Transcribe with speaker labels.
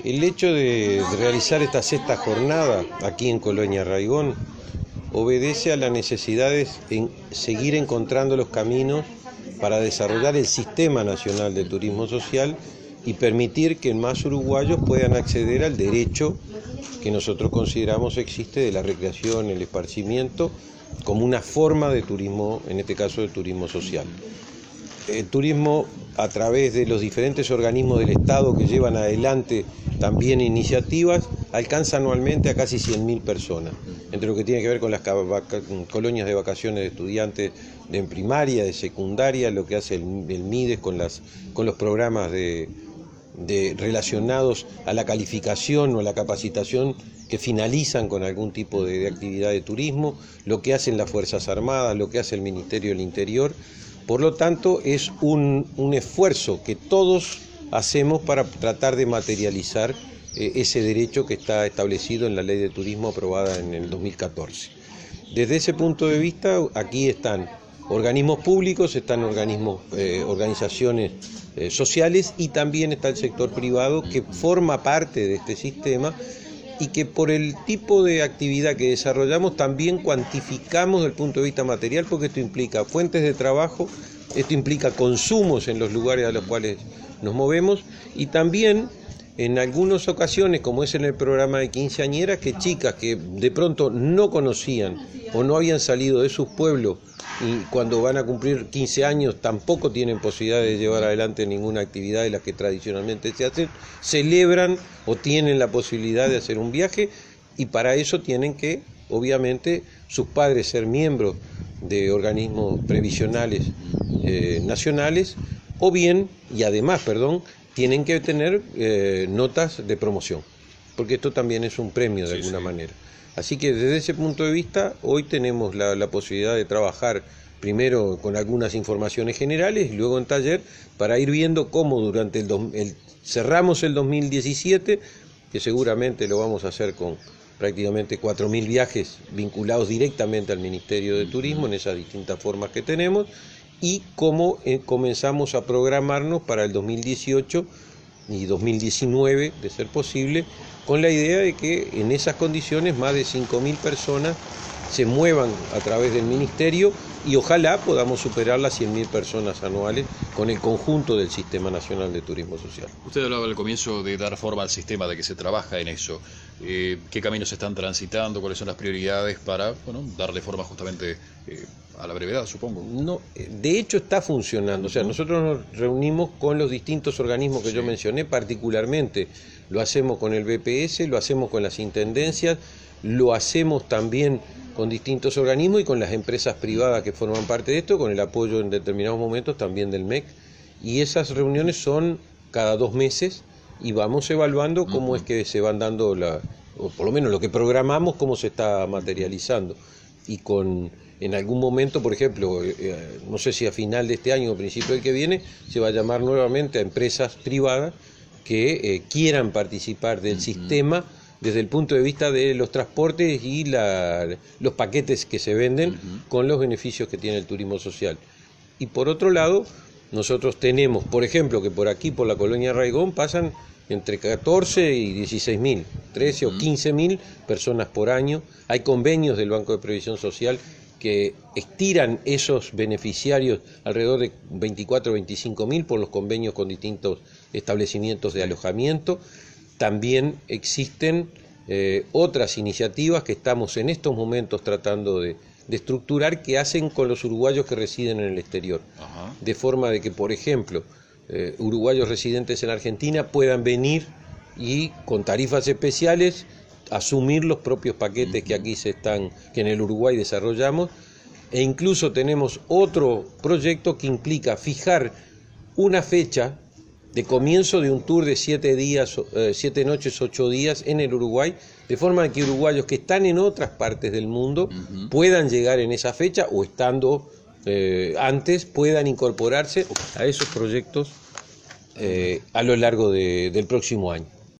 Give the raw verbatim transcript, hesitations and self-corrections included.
Speaker 1: El hecho de realizar esta sexta jornada aquí en Colonia Raigón obedece a la necesidad de seguir encontrando los caminos para desarrollar el Sistema Nacional de Turismo Social y permitir que más uruguayos puedan acceder al derecho que nosotros consideramos existe de la recreación, el esparcimiento, como una forma de turismo, en este caso de turismo social. El turismo, a través de los diferentes organismos del Estado que llevan adelante también iniciativas, alcanza anualmente a casi cien mil personas, entre lo que tiene que ver con las colonias de vacaciones de estudiantes de primaria, de secundaria, lo que hace el, el MIDES con, las, con los programas de, de, relacionados a la calificación o a la capacitación que finalizan con algún tipo de, de actividad de turismo, lo que hacen las Fuerzas Armadas, lo que hace el Ministerio del Interior. Por lo tanto, es un, un esfuerzo que todos hacemos para tratar de materializar eh, ese derecho que está establecido en la Ley de Turismo aprobada en el dos mil catorce. Desde ese punto de vista, aquí están organismos públicos, están organismos, eh, organizaciones eh, sociales y también está el sector privado que forma parte de este sistema y que por el tipo de actividad que desarrollamos también cuantificamos desde el punto de vista material, porque esto implica fuentes de trabajo, esto implica consumos en los lugares a los cuales nos movemos y también en algunas ocasiones, como es en el programa de quinceañeras, que chicas que de pronto no conocían o no habían salido de sus pueblos y cuando van a cumplir quince años tampoco tienen posibilidad de llevar adelante ninguna actividad de las que tradicionalmente se hacen, celebran o tienen la posibilidad de hacer un viaje y para eso tienen que, obviamente, sus padres ser miembros de organismos previsionales eh, nacionales o bien, y además, perdón, tienen que tener eh, notas de promoción, porque esto también es un premio de sí, alguna sí. manera. Así que desde ese punto de vista, hoy tenemos la, la posibilidad de trabajar primero con algunas informaciones generales y luego en taller para ir viendo cómo durante el, el cerramos el dos mil diecisiete, que seguramente lo vamos a hacer con prácticamente cuatro mil viajes vinculados directamente al Ministerio de Turismo en esas distintas formas que tenemos, y cómo eh, comenzamos a programarnos para el dos mil dieciocho y dos mil diecinueve, de ser posible, con la idea de que en esas condiciones más de cinco mil personas se muevan a través del Ministerio y ojalá podamos superar las cien mil personas anuales con el conjunto del Sistema Nacional de Turismo Social.
Speaker 2: Usted hablaba al comienzo de dar forma al sistema, de que se trabaja en eso. Eh, ¿Qué caminos se están transitando? ¿Cuáles son las prioridades para bueno, darle forma justamente eh, a la brevedad, supongo?
Speaker 1: No, de hecho está funcionando. O sea, nosotros nos reunimos con los distintos organismos que sí. yo mencioné, particularmente lo hacemos con el B P S, lo hacemos con las intendencias, lo hacemos también con distintos organismos y con las empresas privadas que forman parte de esto, con el apoyo en determinados momentos también del M E C. Y esas reuniones son cada dos meses y vamos evaluando cómo uh-huh. es que se van dando, la, o por lo menos lo que programamos, cómo se está materializando. Y con en algún momento, por ejemplo, eh, no sé si a final de este año o principio del que viene, se va a llamar nuevamente a empresas privadas que eh, quieran participar del uh-huh. sistema desde el punto de vista de los transportes y la, los paquetes que se venden uh-huh. con los beneficios que tiene el turismo social. Y por otro lado, nosotros tenemos, por ejemplo, que por aquí, por la Colonia Raigón, pasan entre catorce y dieciséis mil, trece uh-huh. o quince mil personas por año. Hay convenios del Banco de Previsión Social que estiran esos beneficiarios alrededor de veinticuatro o veinticinco mil por los convenios con distintos establecimientos de alojamiento. También existen eh, otras iniciativas que estamos en estos momentos tratando de, de estructurar que hacen con los uruguayos que residen en el exterior. Ajá. De forma de que, por ejemplo, eh, uruguayos residentes en Argentina puedan venir y con tarifas especiales asumir los propios paquetes uh-huh. que aquí se están, que en el Uruguay desarrollamos, e incluso tenemos otro proyecto que implica fijar una fecha de comienzo de un tour de siete días, eh, siete noches, ocho días en el Uruguay, de forma que uruguayos que están en otras partes del mundo uh-huh. puedan llegar en esa fecha o estando eh, antes puedan incorporarse a esos proyectos eh, a lo largo de, del próximo año.